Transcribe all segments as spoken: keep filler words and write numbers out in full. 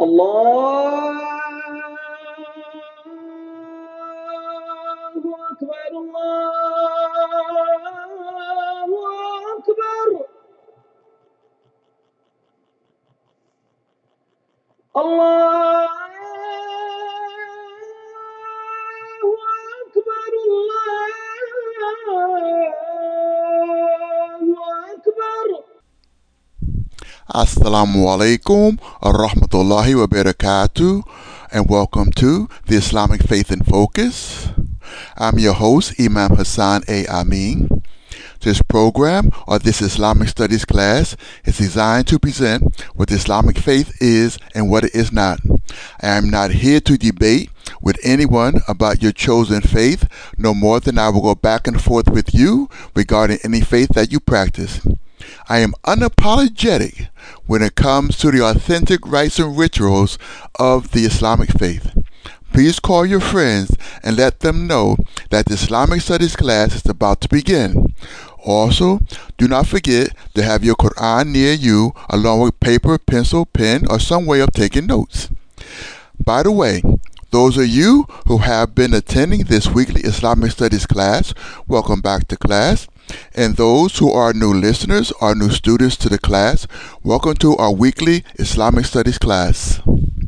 الله أكبر الله أكبر الله أكبر الله أكبر. Assalamu alaikum wa rahmatullahi wa barakatuh, and welcome to the Islamic Faith in Focus. I'm your host, Imam Hassan A. Amin. This program, or this Islamic Studies class, is designed to present what Islamic faith is and what it is not. I am not here to debate with anyone about your chosen faith, no more than I will go back and forth with you regarding any faith that you practice. I am unapologetic when it comes to the authentic rites and rituals of the Islamic faith. Please call your friends and let them know that the Islamic Studies class is about to begin. Also, do not forget to have your Quran near you, along with paper, pencil, pen, or some way of taking notes. By the way, those of you who have been attending this weekly Islamic Studies class, welcome back to class. And those who are new listeners or new students to the class, welcome to our weekly Islamic Studies class.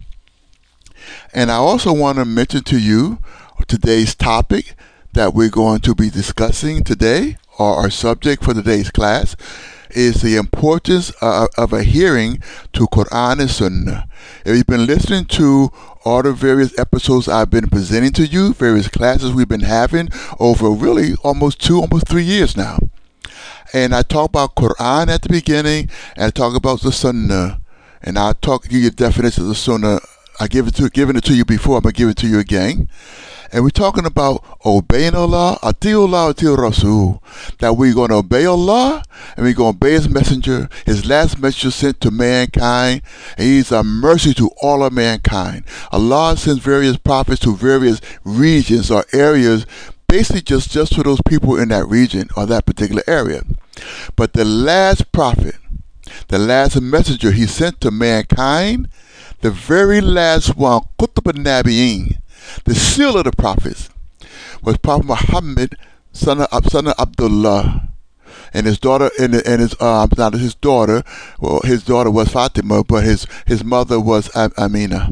And I also want to mention to you today's topic that we're going to be discussing today, or our subject for today's class, is the importance of, of adhering to Quran and Sunnah. If you've been listening to all the various episodes I've been presenting to you, various classes we've been having over really almost two, almost three years now. And I talk about Quran at the beginning, and I talk about the Sunnah. And I'll talk give you the definition of the Sunnah. I give it to given it to you before, I'm gonna give it to you again. And we're talking about obeying Allah, atiullah, atil Rasul. That we're going to obey Allah, and we're going to obey His messenger, His last messenger sent to mankind. And He's a mercy to all of mankind. Allah sends various prophets to various regions or areas, basically just, just for those people in that region or that particular area. But the last prophet, the last messenger He sent to mankind, the very last one, Qutb al-Nabiyin, the seal of the prophets, was Prophet Muhammad, son of, son of Abdullah, and his daughter, and, and his uh, not his daughter. Well, his daughter was Fatima, but his his mother was Amina.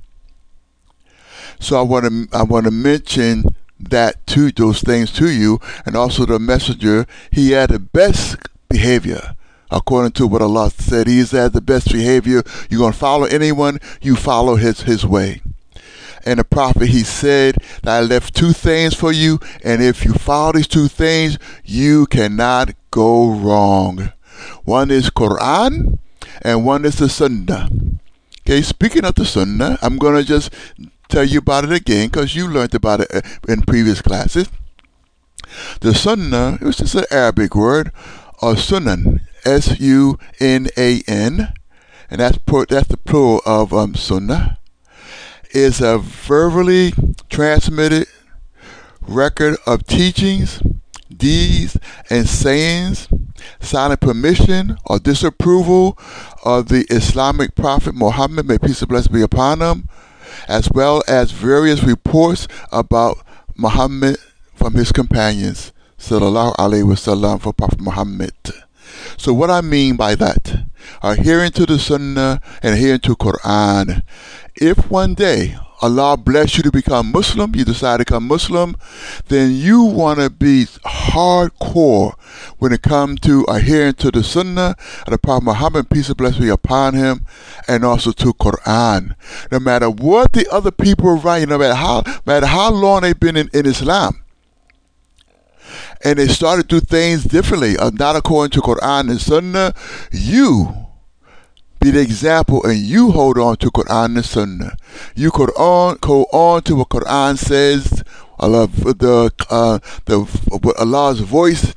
So I want to I want to mention that to those things to you, and also the messenger. He had the best behavior. According to what Allah said, He is at the best behavior. You're going to follow anyone, you follow his his way. And the prophet, he said that I left two things for you, and if you follow these two things, you cannot go wrong. One is Quran, and one is the Sunnah. Okay, speaking of the Sunnah, I'm going to just tell you about it again, because you learned about it in previous classes. The Sunnah, it was just an Arabic word, or Sunan, S U N A N, and that's, that's the plural of um, Sunnah, is a verbally transmitted record of teachings, deeds, and sayings, silent permission or disapproval of the Islamic prophet Muhammad, may peace and blessings be upon him, as well as various reports about Muhammad from his companions, sallallahu alaihi wasallam, for Prophet Muhammad. So what I mean by that, adhering to the Sunnah and adhering to Quran. If one day Allah bless you to become Muslim, you decide to become Muslim, then you want to be hardcore when it comes to adhering to the Sunnah of the Prophet Muhammad, peace and blessings be upon him, and also to Quran. No matter what the other people write, no matter how, no matter how long they've been in, in Islam, and they started to do things differently, uh, not according to Quran and Sunnah, you be the example, and you hold on to Quran and Sunnah. You could on, go on to what Quran says, Allah, the, uh, the, Allah's voice,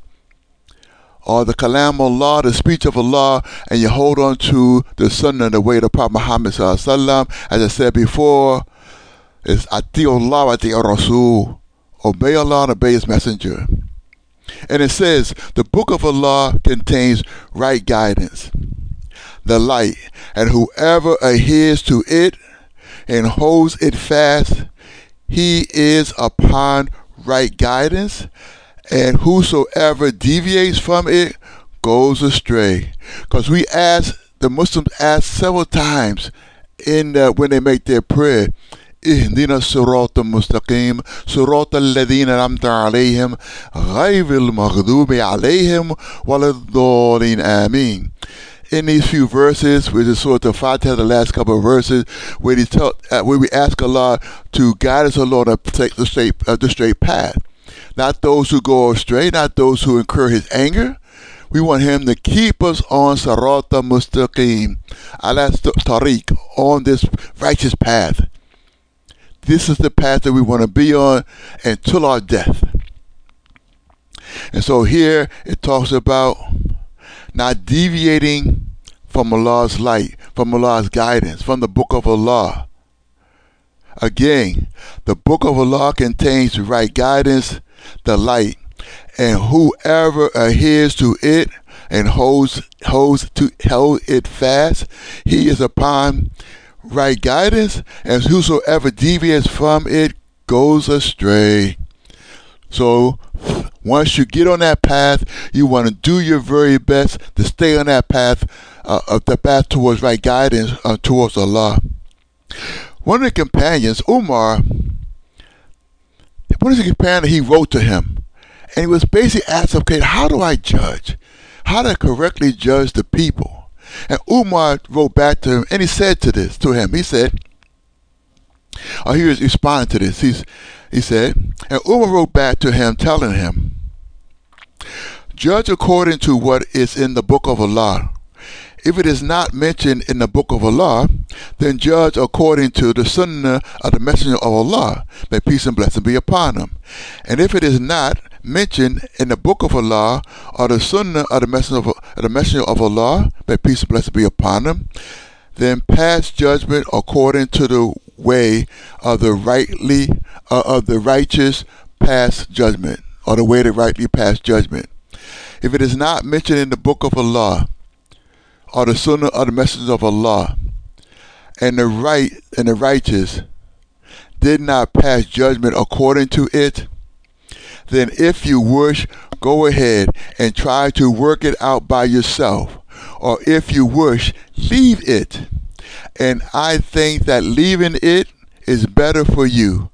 or the Kalam Allah, the speech of Allah, and you hold on to the Sunnah, the way of the Prophet Muhammad sallallahu alaihi wasallam. As I said before, it's Ati Allah, Ati Rasul. Obey Allah and obey His messenger. And it says, the book of Allah contains right guidance, the light, and whoever adheres to it and holds it fast, he is upon right guidance, and whosoever deviates from it goes astray. Because we ask, the Muslims ask several times in the, when they make their prayer, اهدنا الصراط المستقيم صراط الذين أنعمت عليهم غير المغضوب عليهم ولا الضالين آمين. In these few verses, which is sort of Fatiha, the last couple of verses, where, he tell, uh, where we ask Allah to guide us along to take the straight, uh, the straight path. Not those who go astray, not those who incur His anger. We want Him to keep us on Sirata Mustaqim, ala tariq, on this righteous path. This is the path that we want to be on until our death. And so here it talks about not deviating from Allah's light, from Allah's guidance, from the Book of Allah. Again, the Book of Allah contains the right guidance, the light, and whoever adheres to it and holds holds to hold it fast, he is upon right guidance, and whosoever deviates from it goes astray. So once you get on that path, you want to do your very best to stay on that path, uh, of the path towards right guidance, uh, towards Allah. One of the companions, Umar, one of the companions, he wrote to him, and he was basically asking, okay, how do I judge? How do I correctly judge the people? And Umar wrote back to him, and he said to this to him, he said, oh, he was responding to this. He's, he said, and Umar wrote back to him, telling him, judge according to what is in the Book of Allah. If it is not mentioned in the Book of Allah, then judge according to the Sunnah of the Messenger of Allah. May peace and blessing be upon him. And if it is not mentioned in the Book of Allah or the Sunnah of the Messenger of, of the Messenger of Allah, may peace and blessing be upon him, then pass judgment according to the way of the rightly uh, of the righteous pass judgment, or the way to rightly pass judgment. If it is not mentioned in the Book of Allah or the Sunnah of the Messenger of Allah, and the right and the righteous did not pass judgment according to it, then if you wish, go ahead and try to work it out by yourself. Or if you wish, leave it. And I think that leaving it is better for you.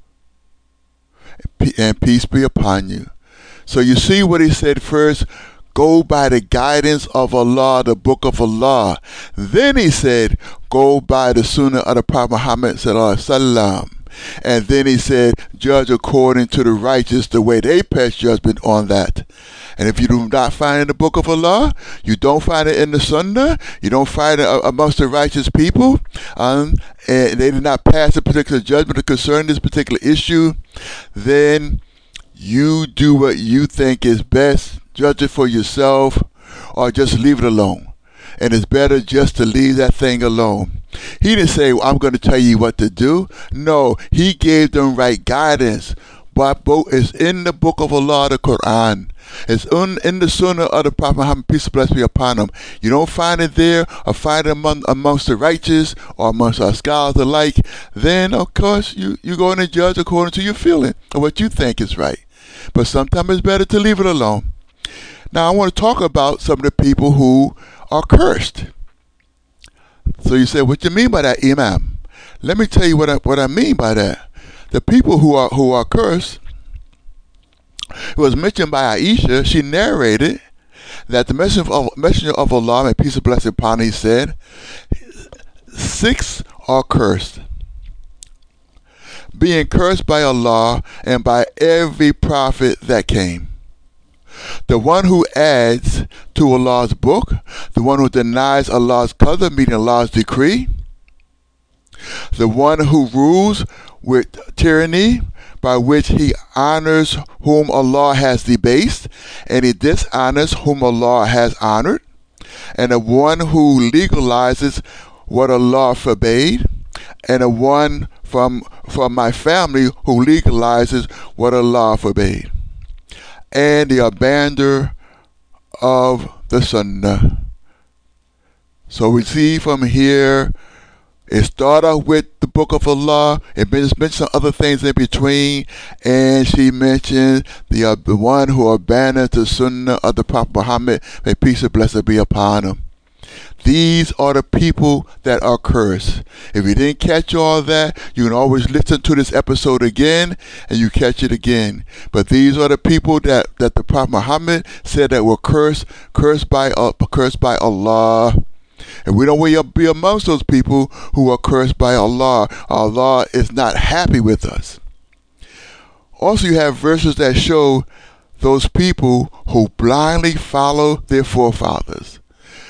And peace be upon you. So you see what he said first, go by the guidance of Allah, the Book of Allah. Then he said, go by the Sunnah of the Prophet Muhammad sallallahu alaihi wasallam. And then he said, judge according to the righteous, the way they pass judgment on that. And if you do not find it in the Book of Allah, you don't find it in the Sunnah, you don't find it amongst the righteous people, um, and they did not pass a particular judgment concerning this particular issue, then you do what you think is best, judge it for yourself, or just leave it alone. And it's better just to leave that thing alone. He didn't say, well, I'm going to tell you what to do. No, he gave them right guidance. But both is in the Book of Allah, the Quran. It's in, in the Sunnah of the Prophet Muhammad, peace and blessing be upon him. You don't find it there or find it among, amongst the righteous or amongst our scholars alike. Then, of course, you, you're going to judge according to your feeling or what you think is right. But sometimes it's better to leave it alone. Now, I want to talk about some of the people who are cursed. So you say, what do you mean by that, Imam? Let me tell you what I, what I mean by that. The people who are who are cursed, it was mentioned by Aisha. She narrated that the messenger of, messenger of Allah, may peace and blessing upon him, he said, six are cursed. Being cursed by Allah and by every prophet that came. The one who adds to Allah's book, the one who denies Allah's qadr, meaning Allah's decree, the one who rules with tyranny, by which he honors whom Allah has debased, and he dishonors whom Allah has honored, and the one who legalizes what Allah forbade, and the one from from my family who legalizes what Allah forbade, and the abandoner of the Sunnah. So we see from here, it started off with the book of Allah. It mentions some other things in between, and she mentioned the, uh, the one who abandoned the Sunnah of the Prophet Muhammad. May peace and blessing be upon him. These are the people that are cursed. If you didn't catch all that, you can always listen to this episode again and you catch it again. But these are the people that, that the Prophet Muhammad said that were cursed, cursed by uh, cursed by Allah. And we don't want to be amongst those people who are cursed by Allah. Allah is not happy with us. Also, you have verses that show those people who blindly follow their forefathers.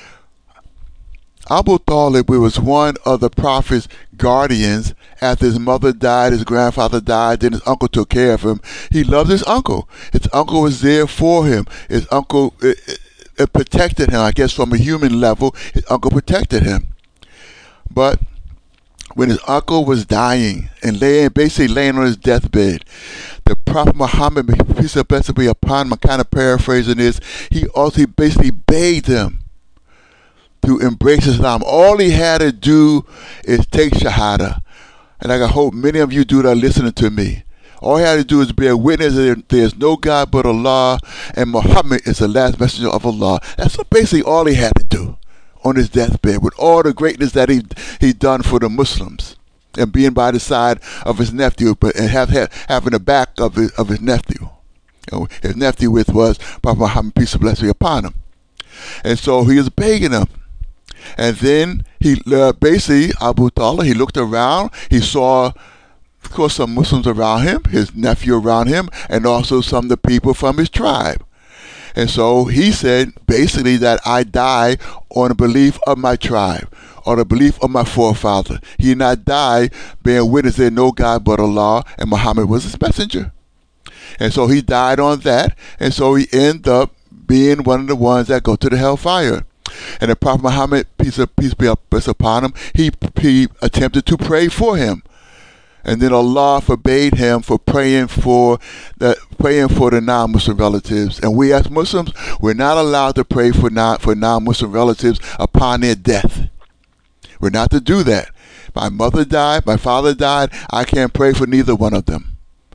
Abu Talib was one of the Prophet's guardians. After his mother died, his grandfather died, then his uncle took care of him. He loved his uncle. His uncle was there for him. His uncle it, it, it protected him. I guess from a human level, his uncle protected him. But when his uncle was dying and laying, basically laying on his deathbed, the Prophet Muhammad, peace and blessing be upon him, I'm kind of paraphrasing this, he also basically begged him to embrace Islam. All he had to do is take Shahada. And I hope many of you do that listening to me. All he had to do is bear witness that there is no God but Allah, and Muhammad is the last messenger of Allah. That's basically all he had to do on his deathbed, with all the greatness that he he done for the Muslims, and being by the side of his nephew, but and have, have having the back of his, of his nephew. You know, his nephew with was Prophet Muhammad, peace and blessing be upon him. And so he was begging him. And then he uh, basically, Abu Talib, he looked around, he saw, of course, some Muslims around him, his nephew around him, and also some of the people from his tribe. And so he said, basically, that I die on the belief of my tribe, on the belief of my forefather. He did not die being witness there no God but Allah, and Muhammad was his messenger. And so he died on that, and so he ended up being one of the ones that go to the hellfire. And the Prophet Muhammad, peace, peace be upon him, he, he attempted to pray for him. And then Allah forbade him for praying for the praying for the non-Muslim relatives. And we as Muslims, we're not allowed to pray for non for non-Muslim relatives upon their death. We're not to do that. My mother died, my father died, I can't pray for neither one of them.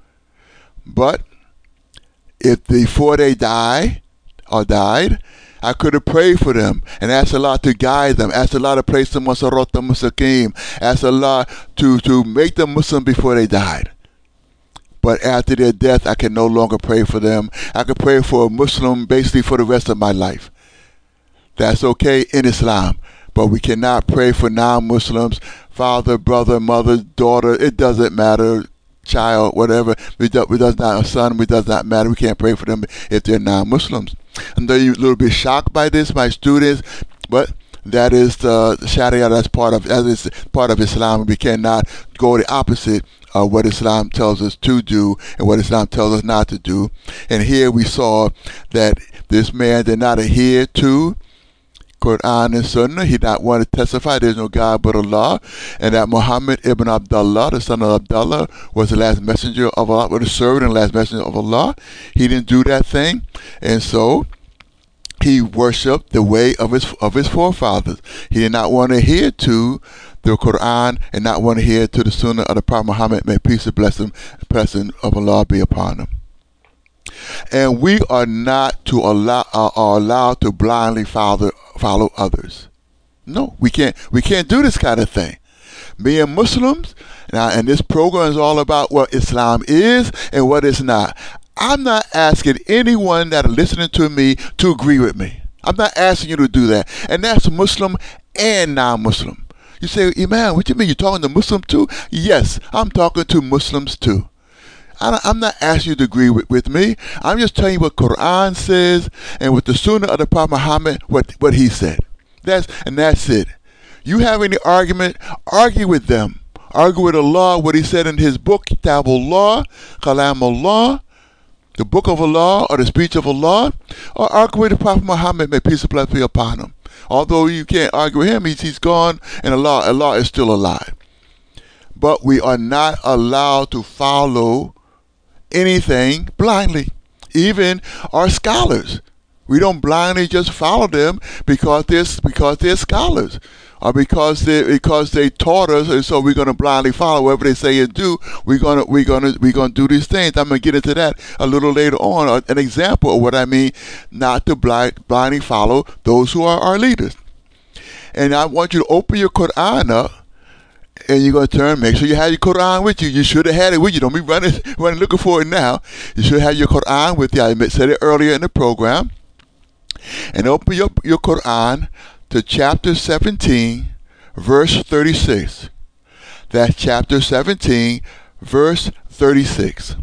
But if before they die or died, I could have prayed for them and asked Allah to guide them, asked Allah to place them on Sirat al-Mustaqim, asked Allah to, to make them Muslim before they died. But after their death, I can no longer pray for them. I could pray for a Muslim basically for the rest of my life. That's okay in Islam. But we cannot pray for non-Muslims, father, brother, mother, daughter, it doesn't matter, child, whatever. We do, it does not, a son, it does not matter. We can't pray for them if they're non-Muslims. I know you're a little bit shocked by this, my students, but that is the Sharia. That's part of that is part of Islam. We cannot go the opposite of what Islam tells us to do and what Islam tells us not to do. And here we saw that this man did not adhere to Quran and Sunnah. He did not want to testify there's no God but Allah, and that Muhammad ibn Abdullah, the son of Abdullah, was the last messenger of Allah, was the servant and last messenger of Allah. He didn't do that thing, and so he worshipped the way of his of his forefathers. He did not want to adhere to the Quran and not want to adhere to the Sunnah of the Prophet Muhammad. May peace and blessing, blessing of Allah be upon him. And we are not to allow uh, are allowed to blindly follow follow others. No, we can't. We can't do this kind of thing. Being Muslims, now, and this program is all about what Islam is and what it's not. I'm not asking anyone that are listening to me to agree with me. I'm not asking you to do that, and that's Muslim and non-Muslim. You say, Imam, what you mean? You're talking to Muslims too? Yes, I'm talking to Muslims too. I'm not asking you to agree with, with me. I'm just telling you what Quran says and with the Sunnah of the Prophet Muhammad, what, what he said. That's and that's it. You have any argument, argue with them. Argue with Allah, what he said in his book, Kitabullah, Kalamullah, the book of Allah or the speech of Allah, or argue with the Prophet Muhammad, may peace and blessing be upon him. Although you can't argue with him, he's, he's gone, and Allah, Allah is still alive. But we are not allowed to follow anything blindly. Even our scholars, We don't blindly just follow them because they're because they're scholars, or because they because they taught us, and so we're going to blindly follow whatever they say and do. We're gonna we're gonna we're gonna do these things. I'm gonna get into that a little later on. uh, An example of what I mean, not to blind, blindly follow those who are our leaders. And I want you to open your Quran up, and you're going to turn. Make sure you have your Quran with you. You should have had it with you. Don't be running running looking for it now. You should have your Quran with you. I said it earlier in the program. And open your, your Quran to chapter seventeen, verse thirty-six. That's chapter seventeen, verse thirty-six.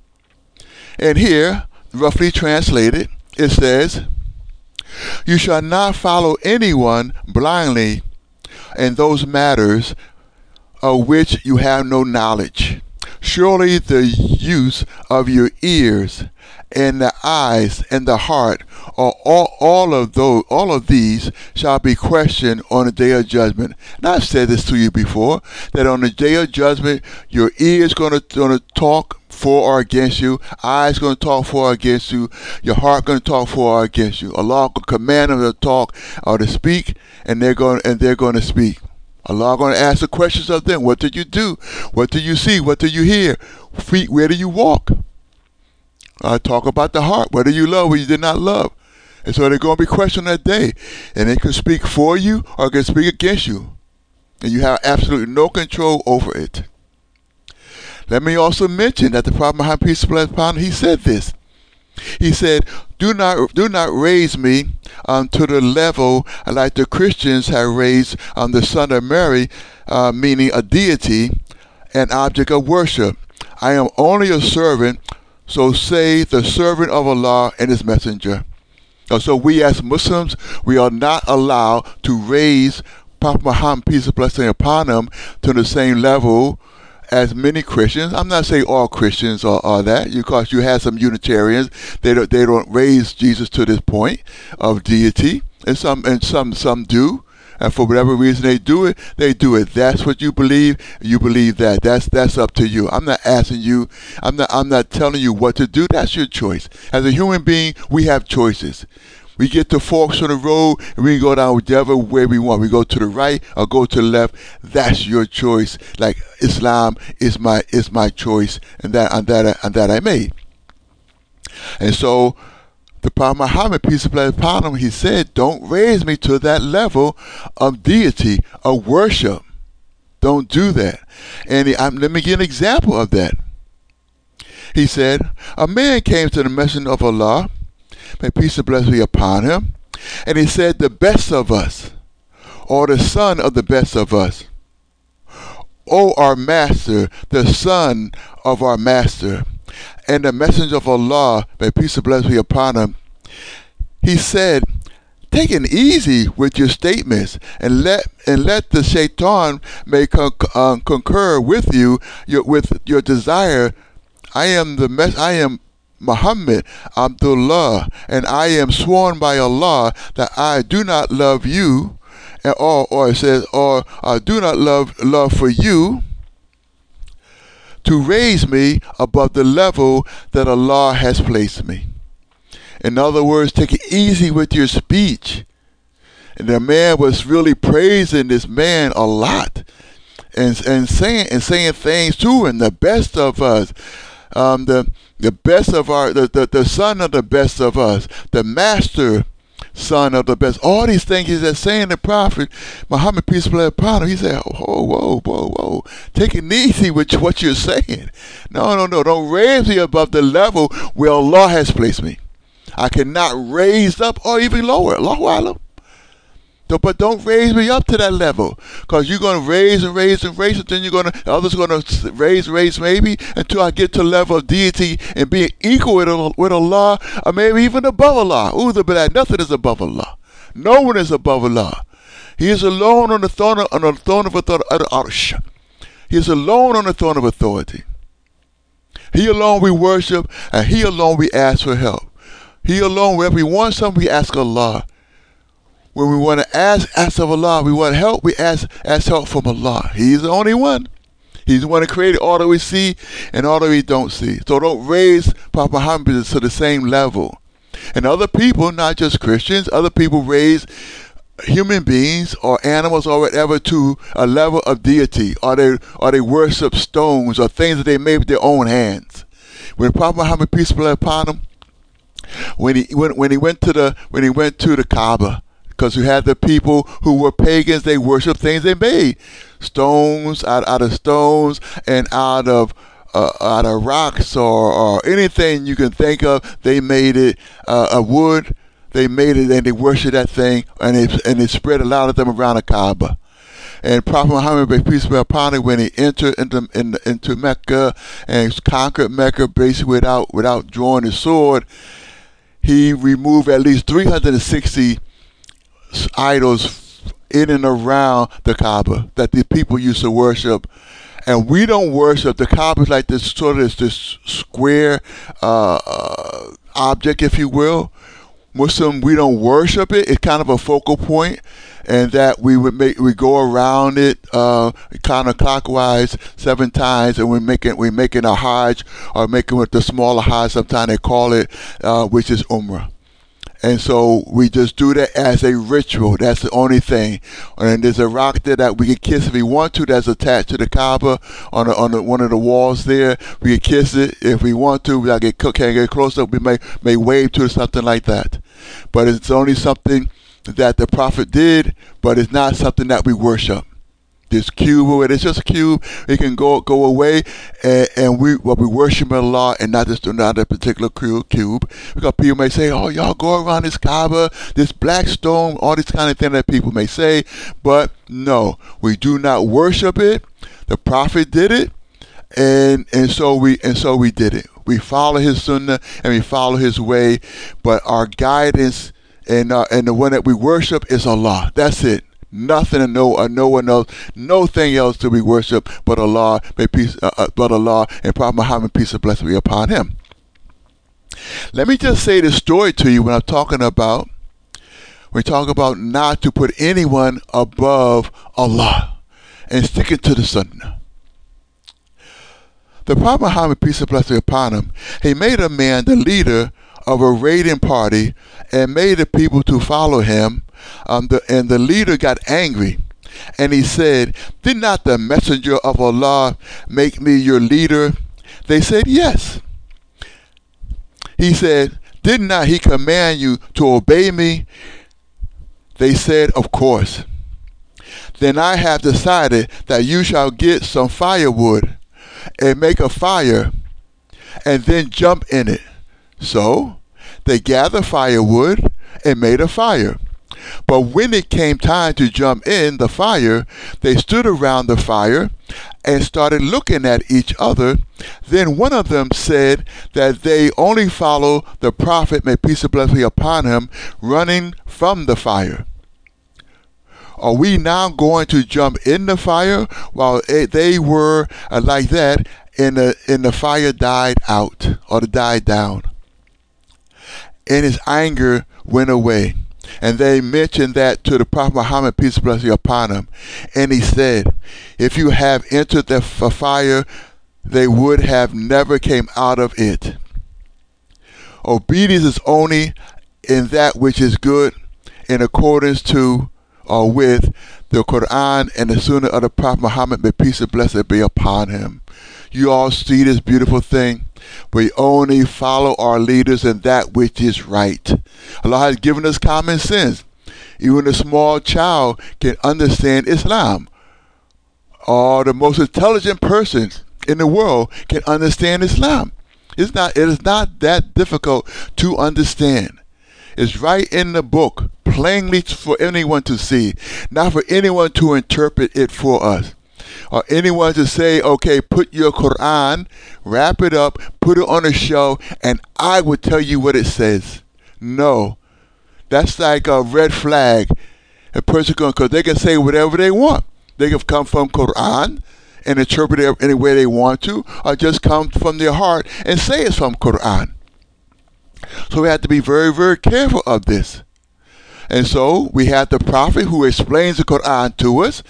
And here, roughly translated, it says, "You shall not follow anyone blindly in those matters of which you have no knowledge. Surely the use of your ears and the eyes and the heart, or all, all of those, all of these shall be questioned on the day of judgment." And I've said this to you before, that on the day of judgment, your ears going to going to talk for or against you, eyes going to talk for or against you, your heart going to talk for or against you. Allah will command them to talk or to speak, and they're going and they're going to speak. Allah going to ask the questions of them. What did you do? What did you see? What did you hear? Feet, where do you walk? Uh, talk about the heart. What do you love? What you did not love? And so they're going to be questioned that day. And they can speak for you or can speak against you. And you have absolutely no control over it. Let me also mention that the Prophet Muhammad, peace be upon him, he said this. He said, do not do not raise me um, to the level like the Christians have raised um, the Son of Mary, uh, meaning a deity, an object of worship. I am only a servant, so say the servant of Allah and his messenger. So we as Muslims, we are not allowed to raise Prophet Muhammad, peace and blessing upon him, to the same level as many Christians. I'm not saying all Christians are, are that, because you have some Unitarians, they don't they don't raise Jesus to this point of deity, and some and some some do, and for whatever reason they do it, they do it. That's what you believe. You believe that. That's that's up to you. I'm not asking you. I'm not I'm not telling you what to do. That's your choice. As a human being, we have choices. We get to forks on the road, and we can go down whichever way we want. We go to the right or go to the left. That's your choice. Like Islam is my is my choice, and that and that and that I made. And so, the Prophet Muhammad, peace and blessings upon him, he said, "Don't raise me to that level of deity, of worship. Don't do that." And he, um, let me give an example of that. He said, "A man came to the messenger of Allah, may peace and blessings be upon him, and he said, the best of us, or the son of the best of us, O our master, the son of our master." And the messenger of Allah, may peace and blessings be upon him, he said, "Take it easy with your statements, and let and let the shaitan may con- uh, concur with you, your, with your desire. I am the mes- I am Muhammad Abdullah, and I am sworn by Allah that I do not love you, and or or it says, or I do not love love for you to raise me above the level that Allah has placed me." In other words, take it easy with your speech. And the man was really praising this man a lot, and and saying and saying things to him, the best of us. Um, the the best of our, the, the, the son of the best of us, the master son of the best. All these things he's just saying. The Prophet Muhammad, peace be upon him, he said, "Whoa, whoa, whoa, whoa, take it easy with what you're saying. No, no, no, don't raise me above the level where Allah has placed me. I cannot raise up or even lower. Allahu Alam. But don't raise me up to that level, because you're going to raise and raise and raise, and then you're going to, others are going to raise, raise maybe, until I get to the level of deity and being equal with, with Allah, or maybe even above Allah. Uzu billah, nothing is above Allah. No one is above Allah. He is alone on the throne of, on the throne of authority, Arsh. He is alone on the throne of authority. He alone we worship, and He alone we ask for help. He alone, wherever we want something, we ask Allah. When we want to ask, ask of Allah, we want help, we ask, ask help from Allah. He's the only one. He's the one that created all that we see and all that we don't see. So don't raise Prophet Muhammad to the same level. And other people, not just Christians, other people raise human beings or animals or whatever to a level of deity, or they or they worship stones or things that they made with their own hands. When the Prophet Muhammad, peace be upon him, when he when, when he went to the when he went to the Kaaba, because you had the people who were pagans, they worshiped things they made, stones out out of stones and out of uh, out of rocks or, or anything you can think of. They made it uh, a wood. They made it and they worshiped that thing, and it and it spread a lot of them around the Kaaba. And Prophet Muhammad, may peace be upon him, when he entered into in, into Mecca and conquered Mecca, basically without without drawing his sword, he removed at least three hundred sixty idols in and around the Kaaba that the people used to worship. And we don't worship the Kaaba like this sort of this square uh, uh, object, if you will. Muslim, we don't worship it. It's kind of a focal point, and that we would make we go around it uh, counterclockwise seven times, and we're making we're making a Hajj, or making with the smaller Hajj. Sometimes they call it, uh, which is Umrah. And so we just do that as a ritual. That's the only thing. And there's a rock there that we can kiss if we want to, that's attached to the Kaaba on the, on the, one of the walls there. We can kiss it if we want to. We get, can't get close up. We may, may wave to it, something like that. But it's only something that the Prophet did, but it's not something that we worship. This cube, or it's just a cube. It can go go away, and, and we well, we worship Allah, and not just not a particular cube. Because people may say, "Oh, y'all go around this Kaaba, this black stone, all this kind of thing that people may say," but no, we do not worship it. The Prophet did it, and and so we and so we did it. We follow his Sunnah and we follow his way, but our guidance and uh, and the one that we worship is Allah. That's it. Nothing and no, uh, no one else, no thing else to be worshipped but Allah, may peace, uh, uh, but Allah and Prophet Muhammad, peace and blessing be upon him. Let me just say this story to you when I'm talking about, we talk about not to put anyone above Allah and sticking to the Sunnah. The Prophet Muhammad, peace and blessing be upon him, he made a man the leader of a raiding party and made the people to follow him. Um, the, and the leader got angry, and he said, "Did not the messenger of Allah make me your leader?" They said, "Yes." He said, "Did not he command you to obey me?" They said, "Of course." "Then I have decided that you shall get some firewood and make a fire and then jump in it." So they gathered firewood and made a fire. But when it came time to jump in the fire, they stood around the fire and started looking at each other. Then one of them said that they only follow the Prophet, may peace and blessing be upon him, running from the fire. Are we now going to jump in the fire? While they were uh, like that, and the, and the fire died out, or died down. And his anger went away. And they mentioned that to the Prophet Muhammad, peace and blessing upon him. And he said, "If you have entered the f- fire, they would have never came out of it." Obedience is only in that which is good, in accordance to or with the Quran and the Sunnah of the Prophet Muhammad, may peace and blessing be upon him. You all see this beautiful thing. We only follow our leaders in that which is right. Allah has given us common sense. Even a small child can understand Islam. Or the most intelligent persons in the world can understand Islam. It's not, it is not that difficult to understand. It's right in the book, plainly for anyone to see, not for anyone to interpret it for us. Or anyone to say, "Okay, put your Quran, wrap it up, put it on a shelf, and I will tell you what it says." No. That's like a red flag. A person can, because they can say whatever they want. They can come from Quran and interpret it any way they want to, or just come from their heart and say it's from Quran. So we have to be very, very careful of this. And so we have the Prophet who explains the Quran to us.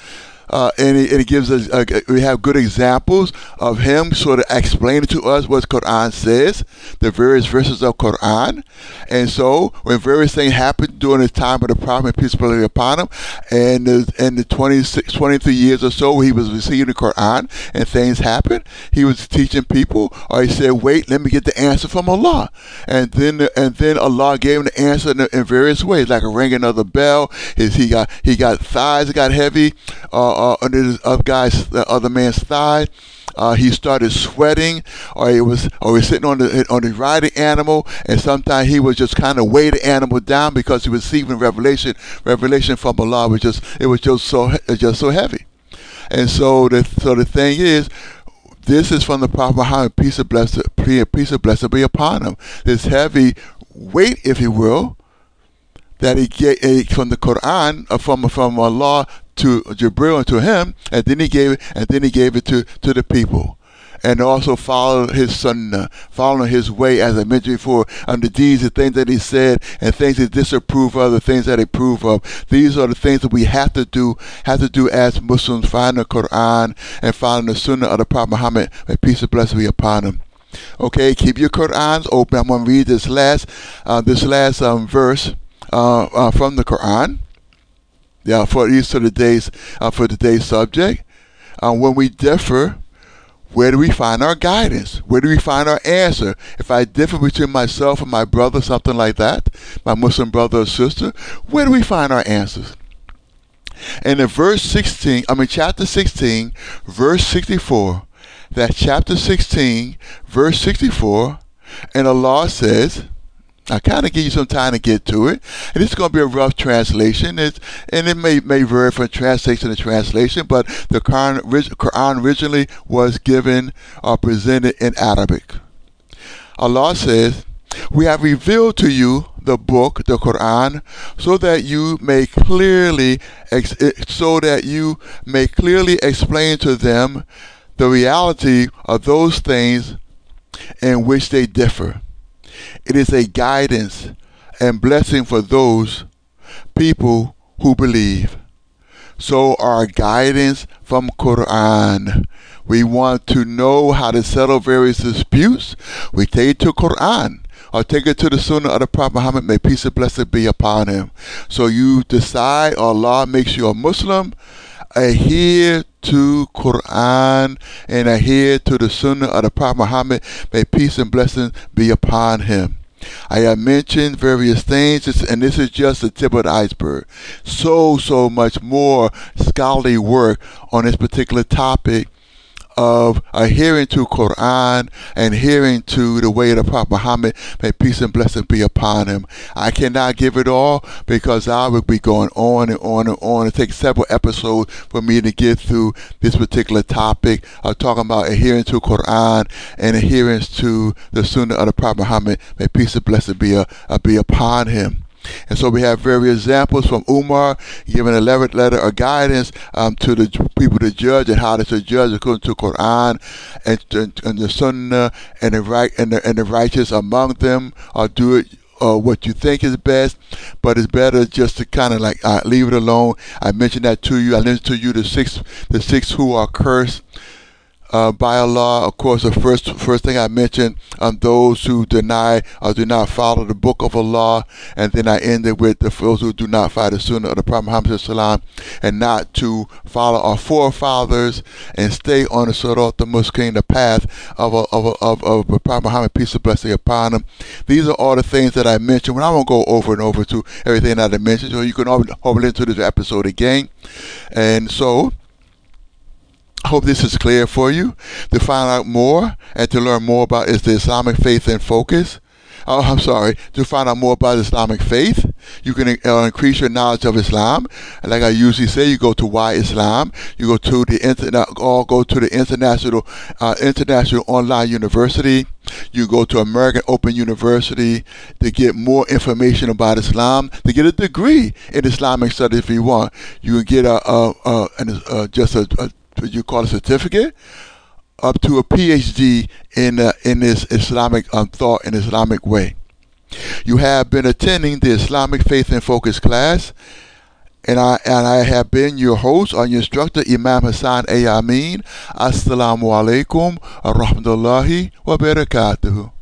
uh, and, he, and he gives us, uh, we have good examples of him sort of explaining to us what Quran says, the various verses of Quran. And so when various things happened during the time of the Prophet, peace be upon him, and the, and the twenty-six, twenty-three years or so he was receiving the Quran and things happened, he was teaching people, or he said, wait, let me get the answer from Allah. And then and then Allah gave him the answer in, in various ways, like a ringing of the bell. His, he got he got thighs got heavy uh, uh, under the other guy's the other man's thigh. Uh, he started sweating, or he was, or he was sitting on the on the riding animal, and sometimes he was just kind of weigh the animal down because he was receiving revelation, revelation from Allah. Was just it was just so just so heavy, and so the so the thing is, this is from the Prophet Muhammad, peace of blessed, peace of blessed be upon him. This heavy weight, if you will, that he get from the Quran, uh, from from Allah to Jibril and to him, and then he gave it, and then he gave it to, to the people, and also followed his sunnah, following his way, as I mentioned before, under these the things that he said and things he disapproved of, the things that he approved of. These are the things that we have to do, have to do as Muslims, following the Quran and following the sunnah of the Prophet Muhammad, may peace and blessing be upon him. Okay, keep your Qur'ans open. I'm going to read this last, uh, this last um, verse uh, uh, from the Quran. Yeah, for these to the days, uh, for today's subject. Uh, when we differ, where do we find our guidance? Where do we find our answer? If I differ between myself and my brother, something like that, my Muslim brother or sister, where do we find our answers? And in verse sixteen, I mean chapter sixteen, verse sixty-four, that's chapter sixteen, verse sixty-four, and Allah says, I kind of give you some time to get to it. And it's going to be a rough translation. It's, and it may, may vary from translation to translation, but the Quran, Quran originally was given or presented in Arabic. Allah says, we have revealed to you the book, the Quran, so that you may clearly, ex- so that you may clearly explain to them the reality of those things in which they differ. It is a guidance and blessing for those people who believe. So our guidance from Quran. We want to know how to settle various disputes. We take it to Quran, or take it to the Sunnah of the Prophet Muhammad, may peace and blessing be upon him. So you decide, Allah makes you a Muslim, adhere to Quran and adhere to the Sunnah of the Prophet Muhammad, may peace and blessings be upon him. I have mentioned various things, and this is just the tip of the iceberg. So, so much more scholarly work on this particular topic of adhering to Quran and adhering to the way of the Prophet Muhammad, may peace and blessing be upon him. I cannot give it all because I would be going on and on and on. It takes several episodes for me to get through this particular topic of talking about adhering to Quran and adherence to the Sunnah of the Prophet Muhammad, may peace and blessing be, a, uh, be upon him. And so we have various examples from Umar giving a letter of guidance um, to the people to judge and how to judge according to Quran and, and, and the Sunnah and the right and the, and the righteous among them, or do it uh, what you think is best. But it's better just to kind of like uh, leave it alone. I mentioned that to you. I mentioned to you the six the six who are cursed Uh, by Allah. Of course, the first first thing I mentioned, um, those who deny or do not follow the book of Allah, and then I ended with the those who do not follow the Sunnah of the Prophet Muhammad Sallam, and not to follow our forefathers and stay on the Sirat al-Mustaqim, the path of a, of a, of of the Prophet Muhammad, peace and blessing upon him. These are all the things that I mentioned. When I won't go over and over to everything that I mentioned, so you can over into this episode again, and so. I hope this is clear for you. To find out more and to learn more about is the Islamic Faith in Focus. Oh, I'm sorry. To find out more about Islamic faith, you can uh, increase your knowledge of Islam. And like I usually say, you go to Why Islam. You go to the internet, or go to the international, uh, international online university. You go to American Open University to get more information about Islam. To get a degree in Islamic studies if you want, you can get a, a, a, a, a just a, a you call a certificate, up to a P H D in uh, in this Islamic um, thought and Islamic way. You have been attending the Islamic Faith in Focus class, And I and I have been your host or your instructor, Imam Hassan A. Amin. Assalamu alaikum wa rahmatullahi wa barakatuhu.